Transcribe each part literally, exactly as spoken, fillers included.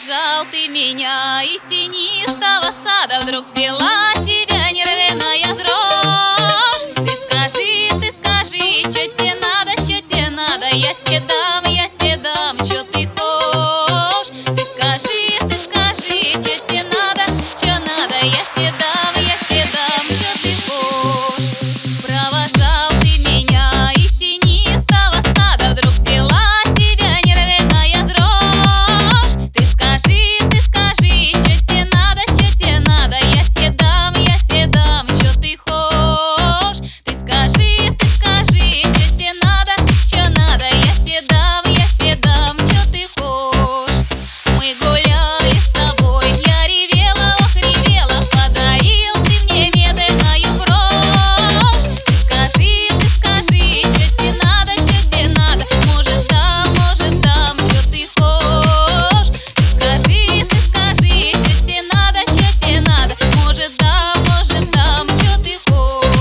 Провожал ты меня из тенистого сада, вдруг взяла тебя нервяная дрожь. Ты скажи, ты скажи, чё тебе надо, чё тебе надо, я тебе дам, я тебе дам, чё ты хочешь. Ты скажи, ты скажи, чё тебе надо, чё надо, я тебе дам, я тебе дам, чё ты хочешь. Провожал ты меня из тенистого сада, вдруг взяла тебя нервяная дрожь. Ты скажи, ты скажи, чё тебе надо, чё тебе надо, я тебе дам, я тебе дам, чё ты хочешь. Ты скажи, ты скажи, чё тебе надо, чё надо, я тебе дам, я тебе дам, чё ты хочешь. Мы гуляли с тобой, я ревела, ох, ревела, подарил ты мне медленную брошь. Ты скажи, ты скажи, чё тебе надо, чё тебе надо, может дам, может дам, чё ты хочешь. Ты скажи, ты скажи, чё тебе надо, чё тебе надо, может дам, может дам, чё ты хочешь.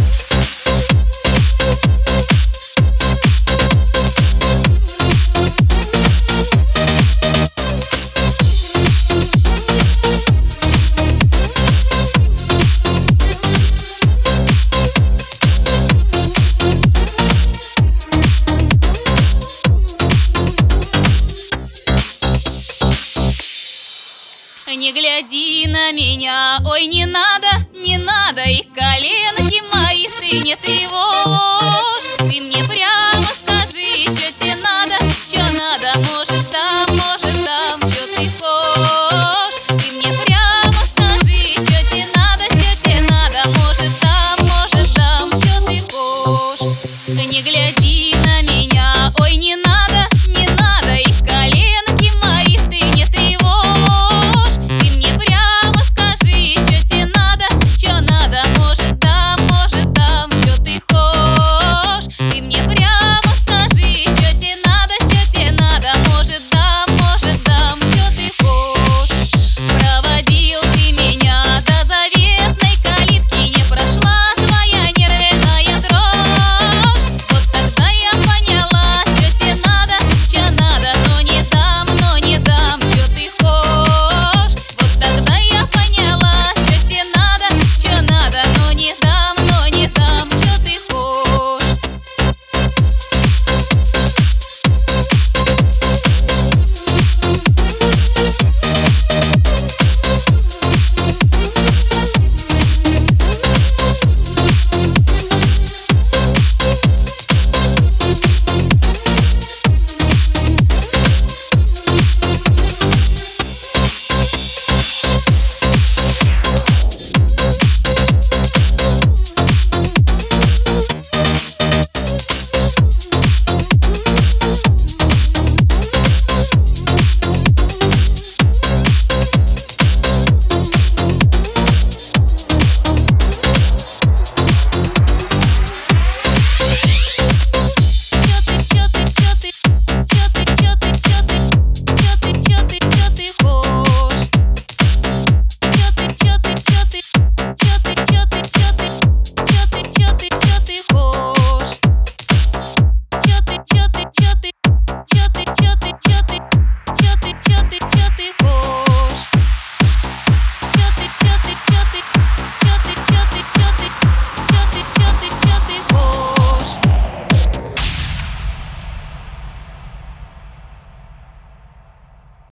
Не гляди на меня, ой, не надо, не надо, и коленки мои ты не